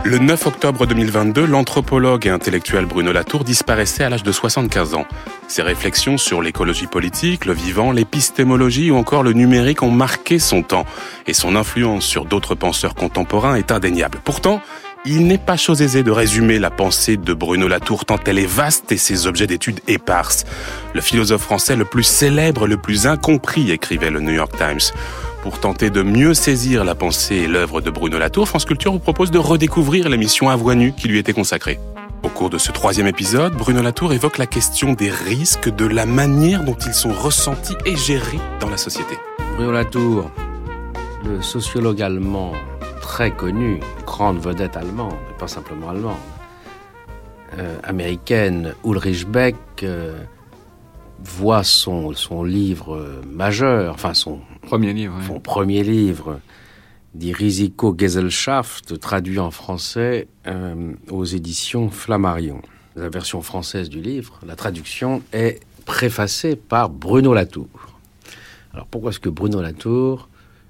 Le 9 octobre 2022, l'anthropologue et intellectuel Bruno Latour disparaissait à l'âge de 75 ans. Ses réflexions sur l'écologie politique, le vivant, l'épistémologie ou encore le numérique ont marqué son temps. Et son influence sur d'autres penseurs contemporains est indéniable. Pourtant, il n'est pas chose aisée de résumer la pensée de Bruno Latour tant elle est vaste et ses objets d'études éparses. Le philosophe français le plus célèbre, le plus incompris, écrivait le New York Times. Pour tenter de mieux saisir la pensée et l'œuvre de Bruno Latour, France Culture vous propose de redécouvrir l'émission À voix nue qui lui était consacrée. Au cours de ce 3e épisode, Bruno Latour évoque la question des risques, de la manière dont ils sont ressentis et gérés dans la société. Bruno Latour, le sociologue allemand très connu, grande vedette allemande, mais pas simplement allemande, américaine, Ulrich Beck, voit son livre majeur, enfin son premier livre, Die Risikogesellschaft, traduit en français aux éditions Flammarion. La version française du livre, la traduction est préfacée par Bruno Latour. Alors pourquoi est-ce que Bruno Latour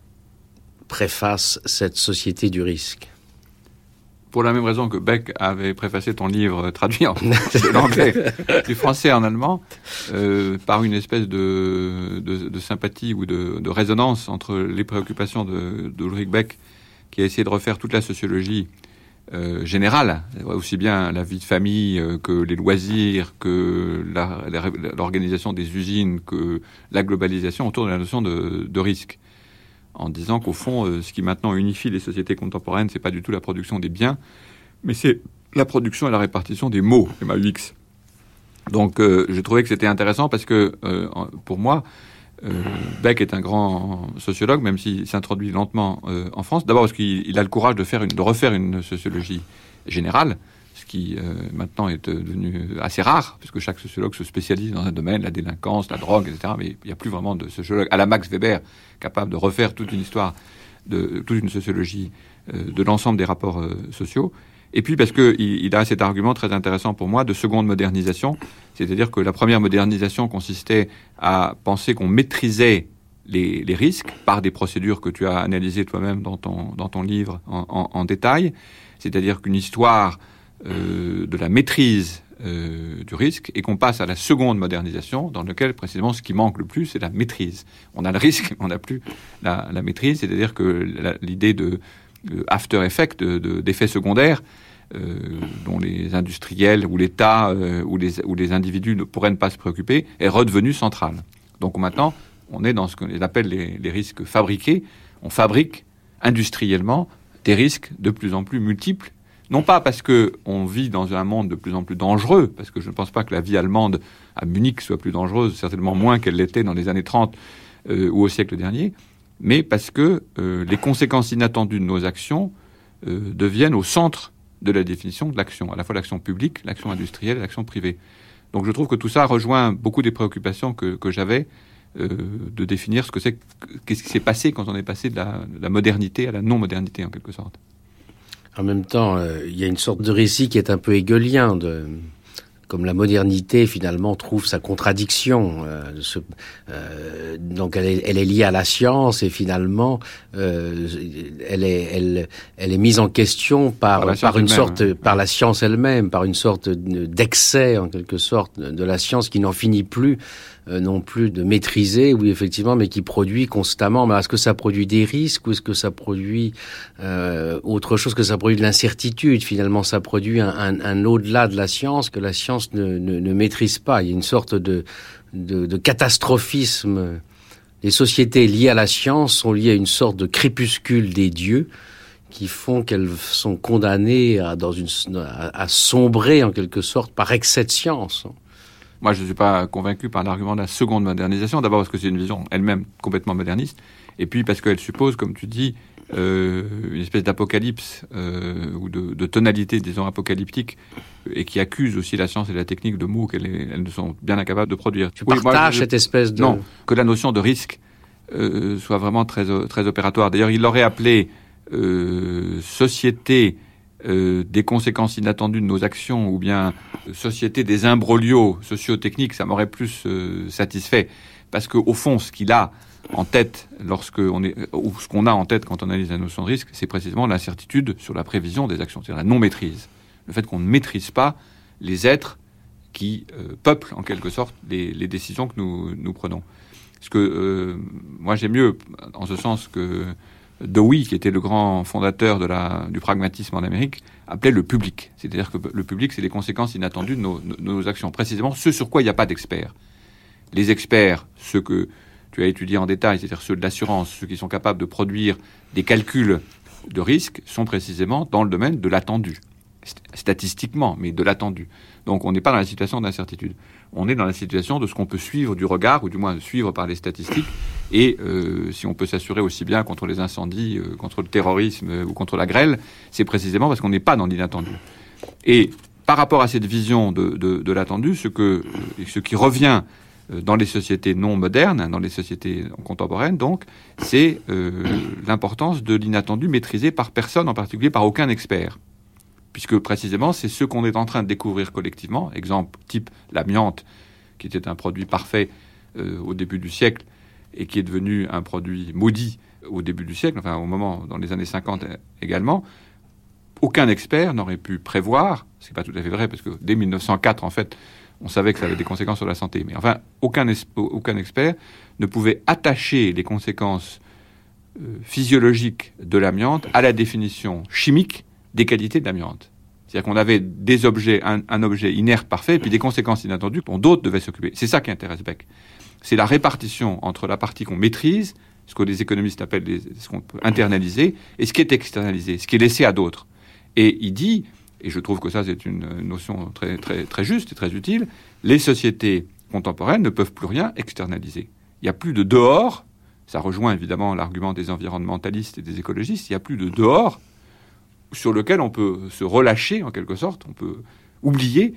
préface cette société du risque? Pour la même raison que Beck avait préfacé ton livre traduit de l'anglais du français en allemand, par une espèce de sympathie ou de résonance entre les préoccupations d'Ulrich Beck, qui a essayé de refaire toute la sociologie générale, aussi bien la vie de famille que les loisirs, que l'organisation des usines, que la globalisation autour de la notion de risque. En disant qu'au fond, ce qui maintenant unifie les sociétés contemporaines, c'est pas du tout la production des biens, mais c'est la production et la répartition des mots, MAUX. Donc, je trouvais que c'était intéressant parce que, pour moi, Beck est un grand sociologue, même s'il s'introduit lentement en France. D'abord parce qu'il a le courage de refaire une sociologie générale, ce qui maintenant est devenu assez rare, puisque chaque sociologue se spécialise dans un domaine, la délinquance, la drogue, etc. Mais il n'y a plus vraiment de sociologue à la Max Weber capable de refaire toute une histoire, toute une sociologie de l'ensemble des rapports sociaux. Et puis parce qu'il a cet argument très intéressant pour moi de seconde modernisation, c'est-à-dire que la première modernisation consistait à penser qu'on maîtrisait les risques par des procédures que tu as analysées toi-même dans ton livre en détail, c'est-à-dire qu'une histoire de la maîtrise du risque, et qu'on passe à la seconde modernisation dans laquelle précisément ce qui manque le plus c'est la maîtrise. On a le risque, on n'a plus la maîtrise, c'est-à-dire que l'idée de after effect, d'effets secondaires dont les industriels ou l'État ou les individus ne pourraient ne pas se préoccuper est redevenue centrale. Donc maintenant on est dans ce qu'on appelle les risques fabriqués. On fabrique industriellement des risques de plus en plus multiples. Non pas parce qu'on vit dans un monde de plus en plus dangereux, parce que je ne pense pas que la vie allemande à Munich soit plus dangereuse, certainement moins qu'elle l'était dans les années 30 ou au siècle dernier, mais parce que les conséquences inattendues de nos actions deviennent au centre de la définition de l'action, à la fois l'action publique, l'action industrielle et l'action privée. Donc je trouve que tout ça rejoint beaucoup des préoccupations que j'avais de définir qu'est-ce qui s'est passé quand on est passé de la modernité à la non-modernité en quelque sorte. En même temps, il y a une sorte de récit qui est un peu hegelien, comme la modernité finalement trouve sa contradiction. Donc elle est liée à la science et finalement elle est mise en question par la science elle-même, par une sorte d'excès en quelque sorte de la science qui n'en finit plus non plus de maîtriser, oui effectivement, mais qui produit constamment. Mais est-ce que ça produit des risques ou est-ce que ça produit autre chose, que ça produit de l'incertitude? Finalement, ça produit un au-delà de la science que la science ne maîtrise pas. Il y a une sorte de catastrophisme. Les sociétés liées à la science sont liées à une sorte de crépuscule des dieux qui font qu'elles sont condamnées à sombrer en quelque sorte par excès de science. Moi, je ne suis pas convaincu par l'argument de la seconde modernisation. D'abord parce que c'est une vision elle-même complètement moderniste. Et puis parce qu'elle suppose, comme tu dis, une espèce d'apocalypse ou de tonalité, disons, apocalyptique, et qui accuse aussi la science et la technique de mots qu'elles ne sont bien incapables de produire. Tu partages cette espèce de... Non, que la notion de risque soit vraiment très, très opératoire. D'ailleurs, il l'aurait appelé société des conséquences inattendues de nos actions, ou bien société des imbroglios socio-techniques, ça m'aurait plus satisfait. Parce qu'au fond, ce qu'il a en tête ou ce qu'on a en tête quand on analyse la notion de risque, c'est précisément l'incertitude sur la prévision des actions, c'est-à-dire la non-maîtrise. Le fait qu'on ne maîtrise pas les êtres qui peuplent en quelque sorte les décisions que nous prenons. Parce que moi j'ai mieux, en ce sens que Dewey, qui était le grand fondateur du pragmatisme en Amérique, appelait le public. C'est-à-dire que le public, c'est les conséquences inattendues de nos actions. Précisément ce sur quoi il n'y a pas d'experts. Les experts, ceux que tu as étudiés en détail, c'est-à-dire ceux de l'assurance, ceux qui sont capables de produire des calculs de risque, sont précisément dans le domaine de l'attendu. Statistiquement, mais de l'attendu. Donc on n'est pas dans la situation d'incertitude. On est dans la situation de ce qu'on peut suivre du regard, ou du moins suivre par les statistiques, et si on peut s'assurer aussi bien contre les incendies, contre le terrorisme ou contre la grêle, c'est précisément parce qu'on n'est pas dans l'inattendu. Et par rapport à cette vision de l'attendu, ce qui revient dans les sociétés non modernes, dans les sociétés contemporaines, donc, c'est l'importance de l'inattendu maîtrisé par personne, en particulier par aucun expert. Puisque précisément, c'est ce qu'on est en train de découvrir collectivement. Exemple type l'amiante, qui était un produit parfait au début du siècle et qui est devenu un produit maudit au début du siècle, enfin dans les années 50 également. Aucun expert n'aurait pu prévoir, ce qui n'est pas tout à fait vrai, parce que dès 1904, en fait, on savait que ça avait des conséquences sur la santé. Mais enfin, aucun expert ne pouvait attacher les conséquences physiologiques de l'amiante à la définition chimique des qualités de l'amiante. C'est-à-dire qu'on avait des objets, un objet inerte parfait, et puis des conséquences inattendues dont d'autres devaient s'occuper. C'est ça qui intéresse Beck. C'est la répartition entre la partie qu'on maîtrise, ce que les économistes appellent ce qu'on peut internaliser, et ce qui est externalisé, ce qui est laissé à d'autres. Et il dit, et je trouve que ça c'est une notion très, très, très juste et très utile, les sociétés contemporaines ne peuvent plus rien externaliser. Il n'y a plus de dehors, ça rejoint évidemment l'argument des environnementalistes et des écologistes, il n'y a plus de dehors sur lequel on peut se relâcher, en quelque sorte, on peut oublier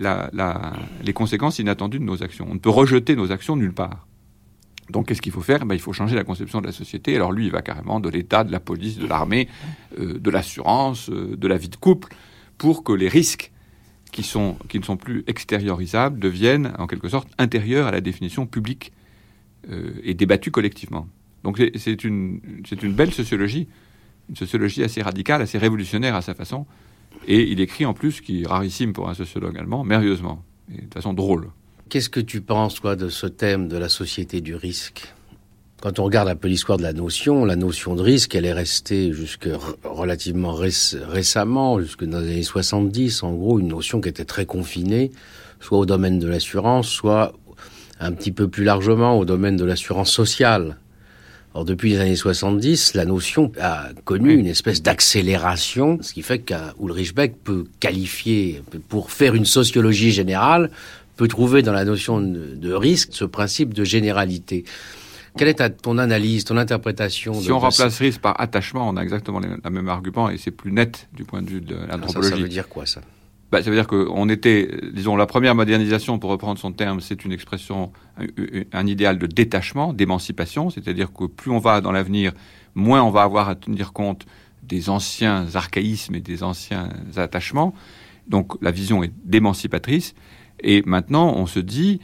les conséquences inattendues de nos actions. On ne peut rejeter nos actions nulle part. Donc, qu'est-ce qu'il faut faire ? Il faut changer la conception de la société. Alors lui, il va carrément de l'État, de la police, de l'armée, de l'assurance, de la vie de couple, pour que les risques qui ne sont plus extériorisables deviennent, en quelque sorte, intérieurs à la définition publique et débattus collectivement. Donc, c'est une belle sociologie, une sociologie assez radicale, assez révolutionnaire à sa façon. Et il écrit en plus, ce qui est rarissime pour un sociologue allemand, merveilleusement, et de façon drôle. Qu'est-ce que tu penses, toi, de ce thème de la société du risque ? Quand on regarde un peu l'histoire de la notion de risque, elle est restée jusque relativement récemment, jusque dans les années 70, en gros, une notion qui était très confinée, soit au domaine de l'assurance, soit un petit peu plus largement au domaine de l'assurance sociale. Or, depuis les années 70, la notion a connu une espèce d'accélération, ce qui fait qu'Ulrich Beck peut qualifier, pour faire une sociologie générale, peut trouver dans la notion de risque ce principe de généralité. Quelle est ton analyse, ton interprétation ? Si on remplace risque par attachement, on a exactement le même argument et c'est plus net du point de vue de l'anthropologie. Ça veut dire quoi, ça ? Ça veut dire qu'on était, disons, la première modernisation, pour reprendre son terme, c'est une expression, un idéal de détachement, d'émancipation, c'est-à-dire que plus on va dans l'avenir, moins on va avoir à tenir compte des anciens archaïsmes et des anciens attachements. Donc la vision est d'émancipatrice. Et maintenant, on se dit,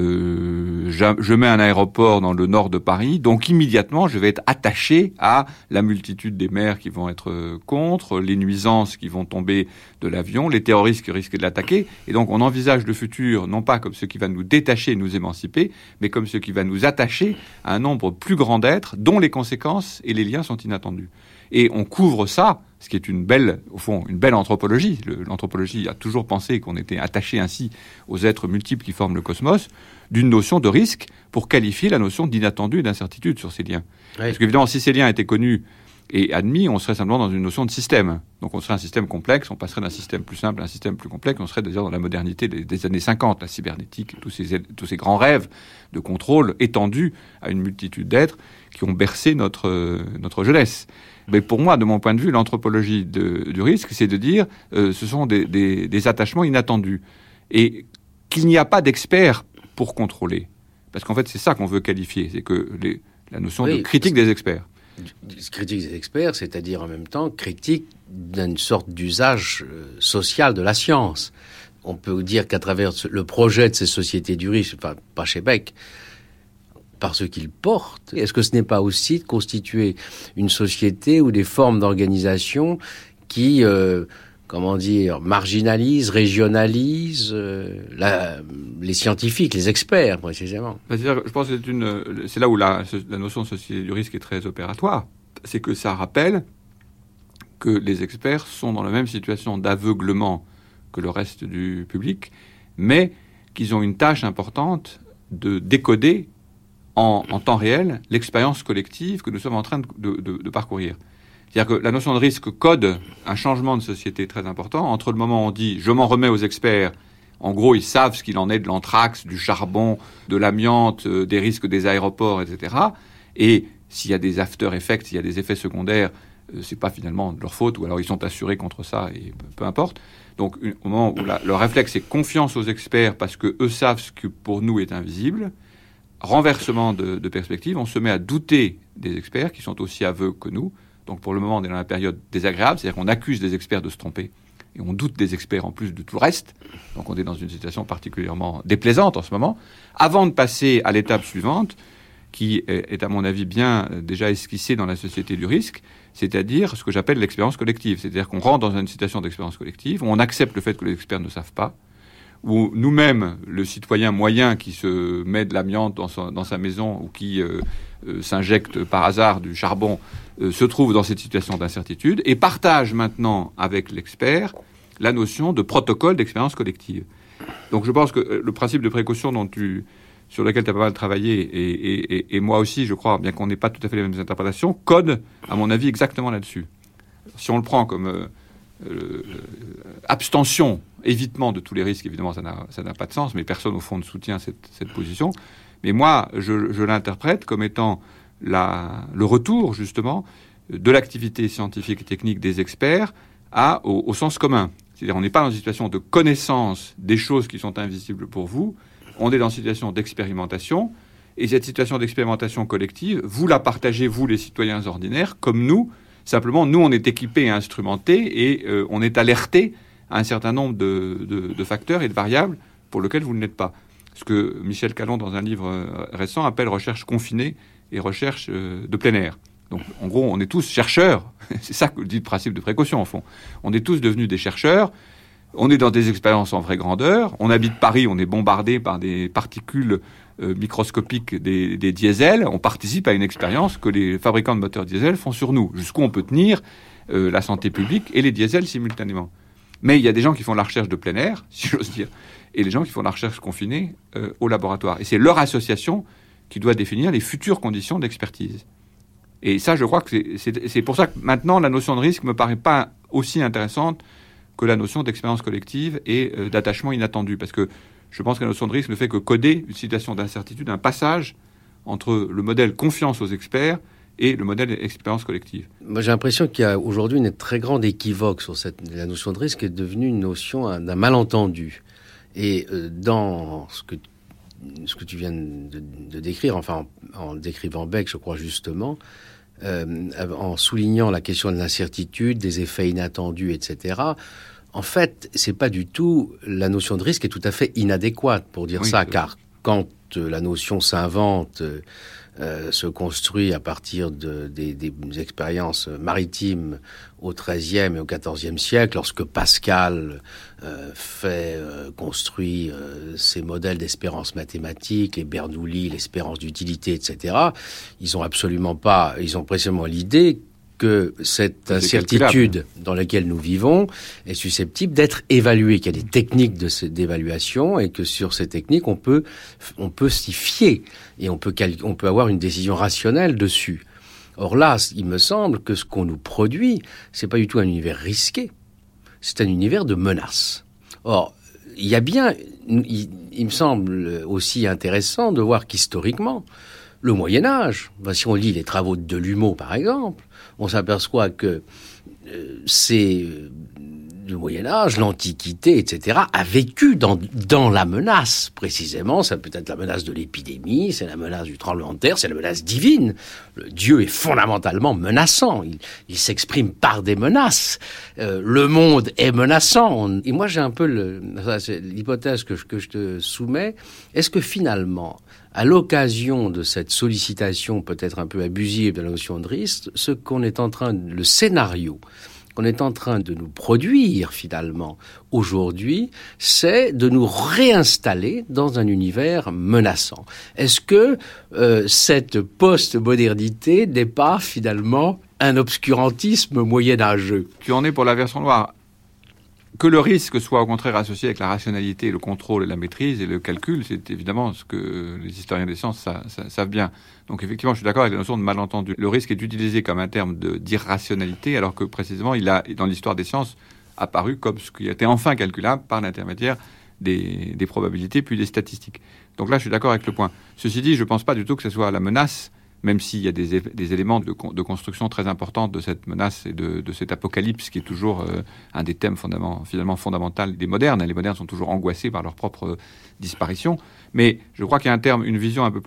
je mets un aéroport dans le nord de Paris, donc immédiatement, je vais être attaché à la multitude des maires qui vont être contre, les nuisances qui vont tomber de l'avion, les terroristes qui risquent de l'attaquer. Et donc, on envisage le futur, non pas comme ce qui va nous détacher et nous émanciper, mais comme ce qui va nous attacher à un nombre plus grand d'êtres dont les conséquences et les liens sont inattendus. Et on couvre ça, ce qui est une belle anthropologie. L'anthropologie a toujours pensé qu'on était attaché ainsi aux êtres multiples qui forment le cosmos, d'une notion de risque pour qualifier la notion d'inattendu et d'incertitude sur ces liens. Oui. Parce qu'évidemment, si ces liens étaient connus et admis, on serait simplement dans une notion de système. Donc on serait un système complexe, on passerait d'un système plus simple à un système plus complexe, on serait déjà dans la modernité des années 50, la cybernétique, tous ces grands rêves de contrôle étendus à une multitude d'êtres qui ont bercé notre jeunesse. Mais pour moi, de mon point de vue, l'anthropologie du risque, c'est de dire ce sont des attachements inattendus. Et qu'il n'y a pas d'experts pour contrôler. Parce qu'en fait, c'est ça qu'on veut qualifier. C'est que la notion de critique des experts. Critique des experts, c'est-à-dire en même temps critique d'une sorte d'usage social de la science. On peut dire qu'à travers le projet de ces sociétés du risque, enfin, pas chez Beck, par ce qu'ils portent? Est-ce que ce n'est pas aussi de constituer une société ou des formes d'organisation qui, marginalisent, régionalisent les scientifiques, les experts, précisément? Je pense que c'est là où la notion de société du risque est très opératoire. C'est que ça rappelle que les experts sont dans la même situation d'aveuglement que le reste du public, mais qu'ils ont une tâche importante de décoder en temps réel l'expérience collective que nous sommes en train de parcourir. C'est-à-dire que la notion de risque code un changement de société très important. Entre le moment où on dit « je m'en remets aux experts », en gros, ils savent ce qu'il en est de l'anthrax, du charbon, de l'amiante, des risques des aéroports, etc. Et s'il y a des after effects, s'il y a des effets secondaires, c'est pas finalement de leur faute, ou alors ils sont assurés contre ça, et peu importe. Donc, au moment où le réflexe est confiance aux experts parce que eux savent ce que pour nous est invisible, renversement de perspective, on se met à douter des experts qui sont aussi aveugles que nous. Donc, pour le moment, on est dans la période désagréable, c'est-à-dire qu'on accuse des experts de se tromper et on doute des experts en plus de tout le reste. Donc, on est dans une situation particulièrement déplaisante en ce moment. Avant de passer à l'étape suivante, qui est à mon avis bien déjà esquissée dans la société du risque, c'est-à-dire ce que j'appelle l'expérience collective. C'est-à-dire qu'on rentre dans une situation d'expérience collective, où on accepte le fait que les experts ne savent pas, où nous-mêmes, le citoyen moyen qui se met de l'amiante dans sa maison ou qui s'injecte par hasard du charbon, se trouve dans cette situation d'incertitude et partage maintenant avec l'expert la notion de protocole d'expérience collective. Donc je pense que le principe de précaution sur lequel tu as pas mal travaillé, et moi aussi, je crois, bien qu'on n'ait pas tout à fait les mêmes interprétations, code, à mon avis, exactement là-dessus. Si on le prend comme abstention, évitement de tous les risques, évidemment, ça n'a pas de sens, mais personne, au fond, ne soutient cette position. Mais moi, je l'interprète comme étant le retour, justement, de l'activité scientifique et technique des experts au sens commun. C'est-à-dire, on n'est pas dans une situation de connaissance des choses qui sont invisibles pour vous, on est dans une situation d'expérimentation, et cette situation d'expérimentation collective, vous la partagez, vous, les citoyens ordinaires, comme nous. Simplement, nous, on est équipés et instrumentés, et on est alertés à un certain nombre de facteurs et de variables pour lesquels vous ne l'êtes pas. Ce que Michel Callon, dans un livre récent, appelle recherche confinée et recherche de plein air. Donc, en gros, on est tous chercheurs. C'est ça que dit le principe de précaution, au fond. On est tous devenus des chercheurs. On est dans des expériences en vraie grandeur. On habite Paris, on est bombardé par des particules microscopiques des diesels. On participe à une expérience que les fabricants de moteurs diesel font sur nous. Jusqu'où on peut tenir la santé publique et les diesels simultanément. Mais il y a des gens qui font la recherche de plein air, si j'ose dire, et des gens qui font la recherche confinée au laboratoire. Et c'est leur association qui doit définir les futures conditions d'expertise. Et ça, je crois que c'est pour ça que maintenant, la notion de risque me paraît pas aussi intéressante que la notion d'expérience collective et d'attachement inattendu. Parce que je pense que la notion de risque ne fait que coder une situation d'incertitude, un passage entre le modèle confiance aux experts et le modèle expérience collective. Moi, j'ai l'impression qu'il y a aujourd'hui une très grande équivoque sur la notion de risque est devenue une notion d'un malentendu. Et dans ce que tu viens de décrire, enfin en décrivant Beck, je crois justement, en soulignant la question de l'incertitude, des effets inattendus, etc., en fait, c'est pas du tout... La notion de risque est tout à fait inadéquate pour dire ça, car quand la notion s'invente, se construit à partir des expériences maritimes au XIIIe et au XIVe siècle, lorsque Pascal construit ces modèles d'espérance mathématique, les Bernoulli, l'espérance d'utilité, etc., ils ont précisément l'idée que cette incertitude dans laquelle nous vivons est susceptible d'être évaluée, qu'il y a des techniques d'évaluation et que sur ces techniques, on peut s'y fier et on peut avoir une décision rationnelle dessus. Or là, il me semble que ce qu'on nous produit, c'est pas du tout un univers risqué, c'est un univers de menace. Or, il y a bien, il me semble aussi intéressant de voir qu'historiquement, le Moyen-Âge, si on lit les travaux de Delumeau par exemple, on s'aperçoit que ces le Moyen-Âge, l'Antiquité, etc., a vécu dans la menace. Précisément, ça peut être la menace de l'épidémie, c'est la menace du tremblement de terre, c'est la menace divine. Le Dieu est fondamentalement menaçant. Il s'exprime par des menaces. Le monde est menaçant. Et moi, j'ai un peu c'est l'hypothèse que je te soumets. Est-ce que finalement, à l'occasion de cette sollicitation peut-être un peu abusive de la notion de risque, le scénario qu'on est en train de nous produire finalement aujourd'hui, c'est de nous réinstaller dans un univers menaçant. Est-ce que cette post-modernité n'est pas finalement un obscurantisme moyenâgeux? Tu en es pour la version noire. Que le risque soit au contraire associé avec la rationalité, le contrôle et la maîtrise et le calcul, c'est évidemment ce que les historiens des sciences savent bien. Donc effectivement, je suis d'accord avec la notion de malentendu. Le risque est utilisé comme un terme d'irrationalité, alors que précisément, il a, dans l'histoire des sciences, apparu comme ce qui était enfin calculable par l'intermédiaire des probabilités puis des statistiques. Donc là, je suis d'accord avec le point. Ceci dit, je ne pense pas du tout que ce soit la menace, même s'il y a des éléments de construction très importants de cette menace et de cet apocalypse qui est toujours un des thèmes finalement fondamentaux des modernes. Les modernes sont toujours angoissés par leur propre disparition. Mais je crois qu'il y a une vision un peu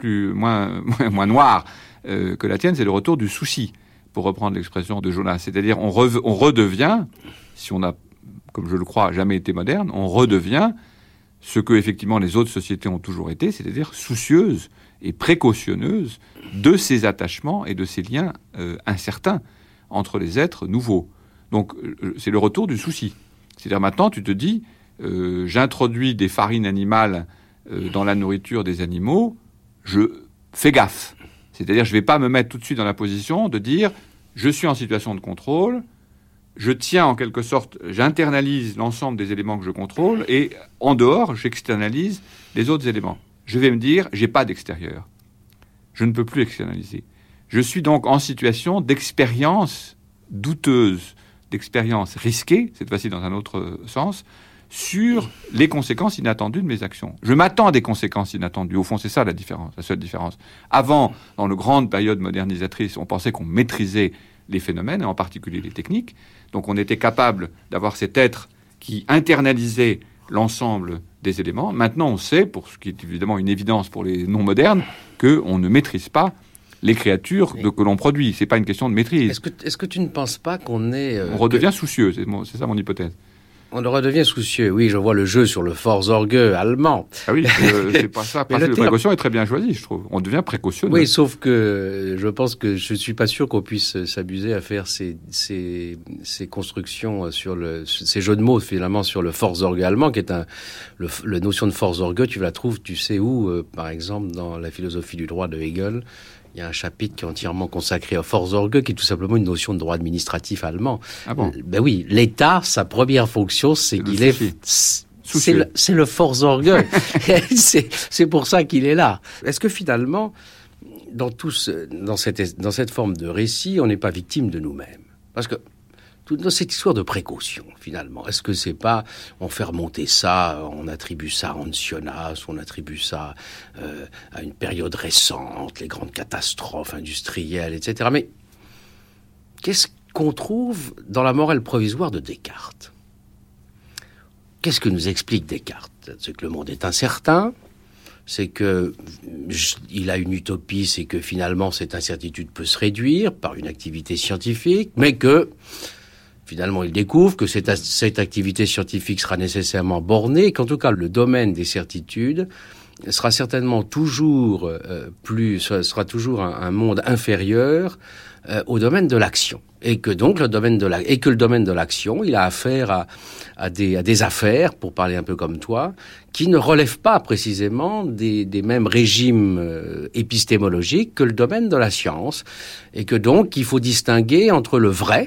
moins noire que la tienne, c'est le retour du souci, pour reprendre l'expression de Jonas. C'est-à-dire, on redevient, si on a, comme je le crois, jamais été moderne, on redevient ce que effectivement les autres sociétés ont toujours été, c'est-à-dire soucieuse et précautionneuse de ces attachements et de ces liens incertains entre les êtres nouveaux. Donc, c'est le retour du souci. C'est-à-dire, maintenant, tu te dis, j'introduis des farines animales dans la nourriture des animaux, je fais gaffe. C'est-à-dire, je ne vais pas me mettre tout de suite dans la position de dire, je suis en situation de contrôle, je tiens en quelque sorte, j'internalise l'ensemble des éléments que je contrôle, et en dehors, j'externalise les autres éléments. Je vais me dire, j'ai pas d'extérieur. Je ne peux plus externaliser. Je suis donc en situation d'expérience douteuse, d'expérience risquée, cette fois-ci dans un autre sens, sur les conséquences inattendues de mes actions. Je m'attends à des conséquences inattendues. Au fond, c'est ça la seule différence. Avant, dans la grande période modernisatrice, on pensait qu'on maîtrisait les phénomènes, et en particulier les techniques. Donc on était capable d'avoir cet être qui internalisait l'ensemble des éléments. Maintenant, on sait, pour ce qui est évidemment une évidence pour les non-modernes, qu'on ne maîtrise pas les créatures que l'on produit. C'est pas une question de maîtrise. Est-ce que tu ne penses pas qu'on est... on redevient soucieux, c'est ça mon hypothèse. On redevient soucieux. Oui, je vois le jeu sur le Vorsorge allemand. Ah oui, c'est pas ça. Le principe de précaution est très bien choisi, je trouve. On devient précautionneux. Oui, sauf que je pense que je suis pas sûr qu'on puisse s'abuser à faire ces constructions sur ces jeux de mots finalement sur le Vorsorge allemand, qui est la notion de Vorsorge. Tu la trouves, tu sais où, par exemple, dans la philosophie du droit de Hegel. Il y a un chapitre qui est entièrement consacré au Vorsorge, qui est tout simplement une notion de droit administratif allemand. Ah bon? Ben oui, l'État, sa première fonction, c'est qu'il est... C'est le Vorsorge. c'est pour ça qu'il est là. Est-ce que finalement, dans cette forme de récit, on n'est pas victime de nous-mêmes? Parce que dans cette histoire de précaution, finalement, est-ce que c'est pas, on fait remonter ça, on attribue ça à Ancionas, on attribue ça à une période récente, les grandes catastrophes industrielles, etc. Mais qu'est-ce qu'on trouve dans la morale provisoire de Descartes? Qu'est-ce que nous explique Descartes? C'est que le monde est incertain, c'est que il a une utopie, c'est que finalement cette incertitude peut se réduire par une activité scientifique, mais que finalement, il découvre que cette activité scientifique sera nécessairement bornée, qu'en tout cas, le domaine des certitudes sera certainement toujours sera toujours un monde inférieur au domaine de l'action. Et que donc le domaine de l'action, il a affaire à des affaires, pour parler un peu comme toi, qui ne relèvent pas précisément des mêmes régimes épistémologiques que le domaine de la science. Et que donc, il faut distinguer entre le vrai,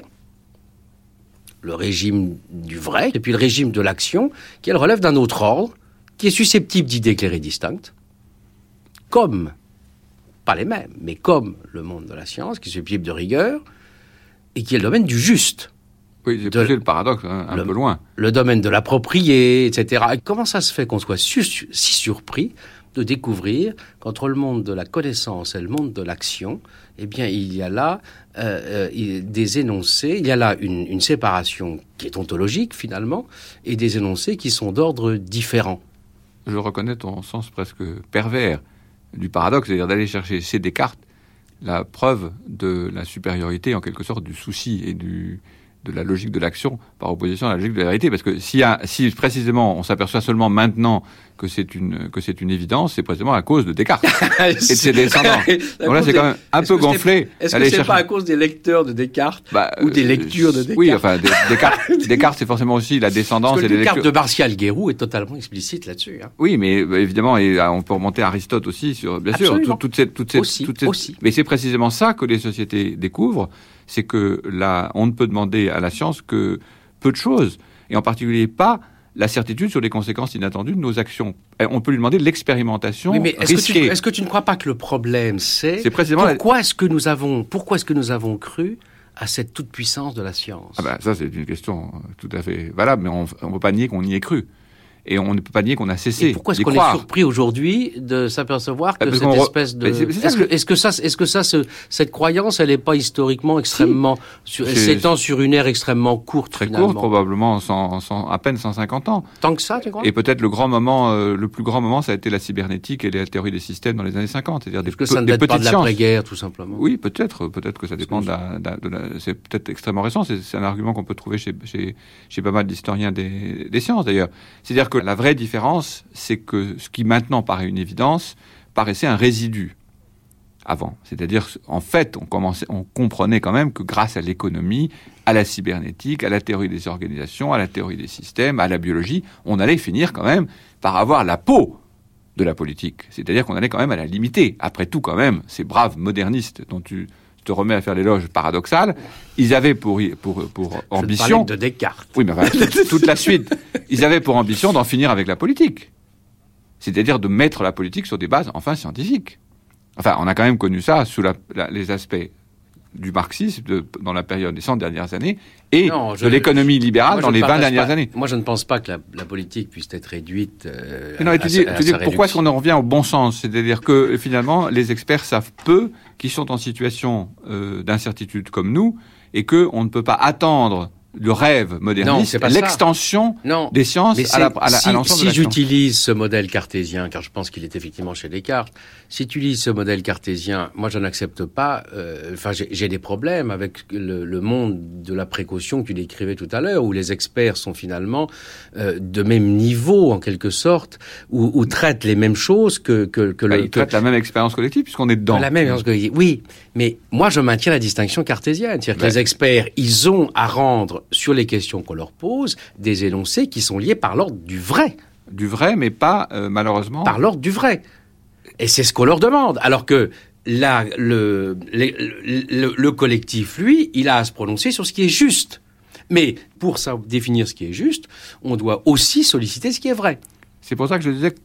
le régime du vrai, et puis le régime de l'action, qui elle relève d'un autre ordre, qui est susceptible d'idées claires et distinctes, comme, pas les mêmes, mais comme le monde de la science, qui est susceptible de rigueur, et qui est le domaine du juste. Oui, j'ai poussé le paradoxe un peu loin. Le domaine de l'approprié, etc. Et comment ça se fait qu'on soit si surpris de découvrir qu'entre le monde de la connaissance et le monde de l'action, eh bien, il y a là des énoncés, il y a là une séparation qui est ontologique finalement, et des énoncés qui sont d'ordre différent. Je reconnais ton sens presque pervers du paradoxe, c'est-à-dire d'aller chercher chez Descartes la preuve de la supériorité, en quelque sorte, du souci et de la logique de l'action par opposition à la logique de la vérité. Parce que si précisément on s'aperçoit seulement maintenant que c'est une évidence, c'est précisément à cause de Descartes et de ses descendants. Donc là, c'est quand même un peu gonflé. Est-ce que c'est pas à cause des lecteurs de Descartes ou des lectures de Descartes? Oui, enfin, Descartes, c'est forforcément aussi la descendance et les lectures. Descartes de Martial-Guéroult est totalement explicite là-dessus. Hein. Oui, mais évidemment, et on peut remonter à Aristote aussi, bien sûr, toute cette. Aussi. Mais c'est précisément ça que les sociétés découvrent, c'est que on ne peut demander à la science que peu de choses, et en particulier pas la certitude sur les conséquences inattendues de nos actions. On peut lui demander l'expérimentation risquée. Est-ce que tu ne crois pas que le problème, c'est précisément pourquoi est-ce que nous avons cru à cette toute-puissance de la science? Ça, c'est une question tout à fait valable, mais on ne peut pas nier qu'on y ait cru. Et on ne peut pas nier qu'on a cessé. Et pourquoi est-ce qu'on est surpris aujourd'hui de s'apercevoir que cette espèce de... Est-ce que cette croyance, elle n'est pas historiquement extrêmement... s'étend sur une ère extrêmement courte, très finalement. Courte, probablement à peine 150 ans. Tant que ça, tu crois? Et peut-être le plus grand moment, ça a été la cybernétique et la théorie des systèmes dans les années 50. C'est-à-dire que ça ne date pas de l'après-guerre, tout simplement? Oui, peut-être que ça dépend c'est peut-être extrêmement récent. C'est un argument qu'on peut trouver chez pas mal d'historiens des sciences, d'ailleurs. C'est-à-dire que la vraie différence, c'est que ce qui maintenant paraît une évidence, paraissait un résidu avant. C'est-à-dire, en fait, on comprenait quand même que grâce à l'économie, à la cybernétique, à la théorie des organisations, à la théorie des systèmes, à la biologie, on allait finir quand même par avoir la peau de la politique. C'est-à-dire qu'on allait quand même à la limiter. Après tout, quand même, ces braves modernistes dont tu te remets à faire l'éloge paradoxal, ils avaient pour ambition... Je parlais de Descartes. Oui, mais enfin, toute la suite. Ils avaient pour ambition d'en finir avec la politique. C'est-à-dire de mettre la politique sur des bases, enfin, scientifiques. Enfin, on a quand même connu ça sous les aspects du marxisme dans la période des 100 dernières années et de l'économie libérale dans les 20 dernières années. Moi, je ne pense pas que la politique puisse être réduite tu dis pourquoi est-ce qu'on en revient au bon sens? C'est-à-dire que, finalement, les experts savent peu qui sont en situation d'incertitude comme nous et qu'on ne peut pas attendre le rêve moderniste, l'extension des sciences à l'ensemble de Si j'utilise ce modèle cartésien, car je pense qu'il est effectivement chez Descartes, si tu utilises ce modèle cartésien, moi je n'accepte pas, j'ai des problèmes avec le monde de la précaution que tu décrivais tout à l'heure, où les experts sont finalement de même niveau en quelque sorte, où traitent les mêmes choses ils traitent la même expérience collective puisqu'on est dedans. La même expérience collective, oui, mais moi je maintiens la distinction cartésienne, c'est-à-dire que les experts, ils ont à rendre sur les questions qu'on leur pose, des énoncés qui sont liés par l'ordre du vrai. Du vrai, mais pas, malheureusement... Par l'ordre du vrai. Et c'est ce qu'on leur demande. Alors que là, le collectif, lui, il a à se prononcer sur ce qui est juste. Mais pour définir ce qui est juste, on doit aussi solliciter ce qui est vrai. C'est pour ça que je disais que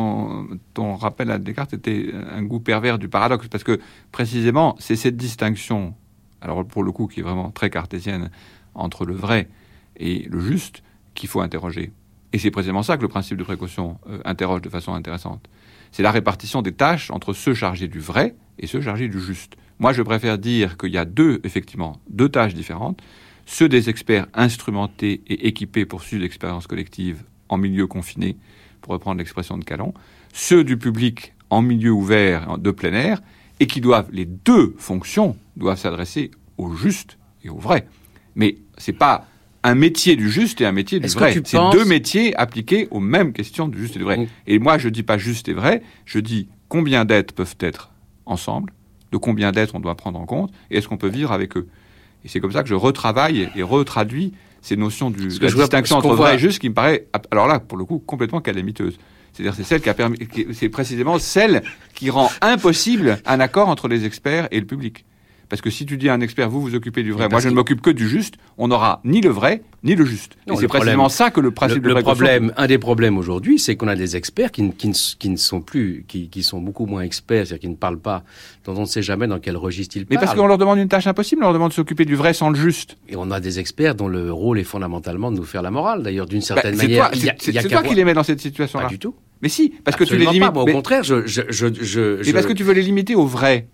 ton rappel à Descartes était un goût pervers du paradoxe, parce que précisément, c'est cette distinction, alors pour le coup, qui est vraiment très cartésienne, entre le vrai et le juste, qu'il faut interroger. Et c'est précisément ça que le principe de précaution interroge de façon intéressante. C'est la répartition des tâches entre ceux chargés du vrai et ceux chargés du juste. Moi, je préfère dire qu'il y a deux tâches différentes. Ceux des experts instrumentés et équipés pour suivre l'expérience collective en milieu confiné, pour reprendre l'expression de Calon, ceux du public en milieu ouvert, de plein air, et qui les deux fonctions doivent s'adresser au juste et au vrai. Mais c'est pas un métier du juste et un métier du vrai. C'est deux métiers appliqués aux mêmes questions du juste et du vrai. Et moi, je dis pas juste et vrai, je dis combien d'êtres peuvent être ensemble, de combien d'êtres on doit prendre en compte, et est-ce qu'on peut vivre avec eux. Et c'est comme ça que je retravaille et retraduis ces notions de la distinction entre vrai et juste qui me paraît, alors là, pour le coup, complètement calamiteuse. C'est-à-dire, c'est celle c'est précisément celle qui rend impossible un accord entre les experts et le public. Parce que si tu dis à un expert, vous vous occupez du vrai, moi je ne m'occupe que du juste, on n'aura ni le vrai, ni le juste. Et c'est précisément ça que le principe de précaution... Un des problèmes aujourd'hui, c'est qu'on a des experts qui ne sont plus, qui sont beaucoup moins experts, c'est-à-dire qui ne parlent pas, dont on ne sait jamais dans quel registre ils parlent. Mais parce qu'on leur demande une tâche impossible, on leur demande de s'occuper du vrai sans le juste. Et on a des experts dont le rôle est fondamentalement de nous faire la morale, d'ailleurs, d'une certaine manière. C'est toi qui les mets dans cette situation-là. Pas du tout. Mais si, parce que tu les limites. Pas. Au contraire, parce que tu veux les limiter au vrai.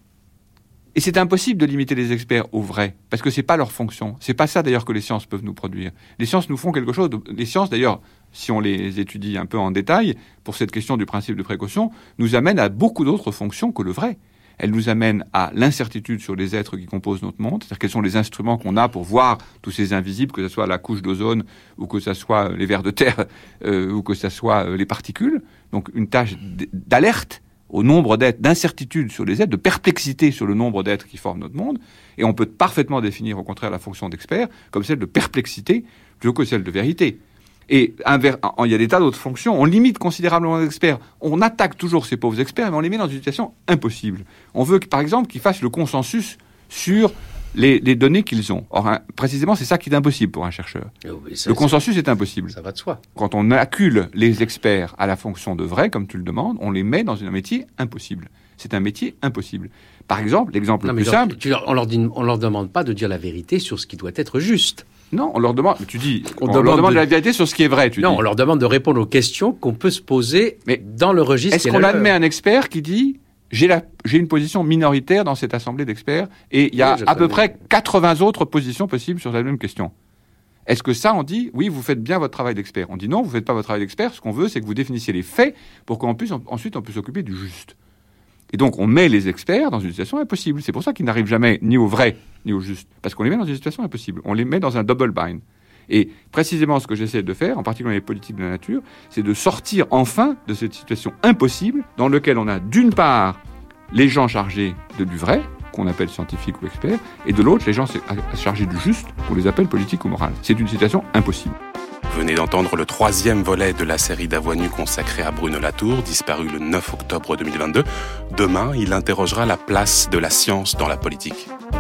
Et c'est impossible de limiter les experts au vrai, parce que c'est pas leur fonction. C'est pas ça d'ailleurs que les sciences peuvent nous produire. Les sciences nous font quelque chose. Les sciences d'ailleurs, si on les étudie un peu en détail, pour cette question du principe de précaution, nous amènent à beaucoup d'autres fonctions que le vrai. Elles nous amènent à l'incertitude sur les êtres qui composent notre monde, c'est-à-dire quels sont les instruments qu'on a pour voir tous ces invisibles, que ce soit la couche d'ozone, ou que ce soit les vers de terre, ou que ce soit les particules. Donc une tâche d'alerte au nombre d'êtres, d'incertitude sur les êtres, de perplexité sur le nombre d'êtres qui forment notre monde. Et on peut parfaitement définir, au contraire, la fonction d'expert comme celle de perplexité plutôt que celle de vérité. Et il y a des tas d'autres fonctions. On limite considérablement les experts. On attaque toujours ces pauvres experts, mais on les met dans une situation impossible. On veut, par exemple, qu'ils fassent le consensus sur les données qu'ils ont. Or, précisément, c'est ça qui est impossible pour un chercheur. Le consensus est impossible. Ça va de soi. Quand on accule les experts à la fonction de vrai, comme tu le demandes, on les met dans un métier impossible. C'est un métier impossible. Par exemple, l'exemple le plus simple... On leur demande pas de dire la vérité sur ce qui doit être juste. Non, on leur demande... On leur demande la vérité sur ce qui est vrai, tu dis. Non, on leur demande de répondre aux questions qu'on peut se poser dans le registre. Est-ce qu'on admet un expert qui dit... J'ai une position minoritaire dans cette assemblée d'experts et il y a à peu près 80 autres positions possibles sur la même question. Est-ce que ça, on dit, oui, vous faites bien votre travail d'expert? On dit non, vous ne faites pas votre travail d'expert. Ce qu'on veut, c'est que vous définissiez les faits pour qu'ensuite on puisse s'occuper du juste. Et donc, on met les experts dans une situation impossible. C'est pour ça qu'ils n'arrivent jamais ni au vrai ni au juste. Parce qu'on les met dans une situation impossible. On les met dans un double bind. Et précisément ce que j'essaie de faire, en particulier dans les politiques de la nature, c'est de sortir enfin de cette situation impossible dans laquelle on a d'une part les gens chargés du vrai, qu'on appelle scientifiques ou experts, et de l'autre les gens chargés du juste, qu'on les appelle politique ou morale. C'est une situation impossible. Venez d'entendre le 3e volet de la série d'Avoine Nue consacrée à Bruno Latour, disparu le 9 octobre 2022. Demain, il interrogera la place de la science dans la politique.